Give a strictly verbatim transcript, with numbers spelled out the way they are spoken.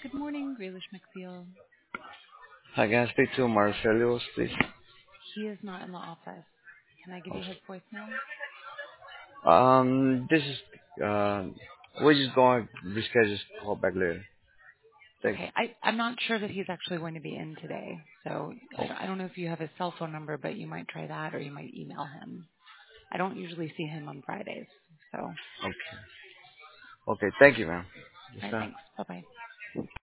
Good morning, Graylish McFeel. Hi, can I speak to Marcelios, please? He is not in the office. Can I give you his voicemail? Um, this is, uh, we're just going to reschedule this call back later. Thank Okay, I, I'm not sure that he's actually going to be in today. So you. I don't, I don't know if you have his cell phone number, but you might try that or you might email him. I don't usually see him on Fridays. So, all Oh, okay. Okay, thank you, ma'am. Yes, right, ma'am. thanks. Bye-bye.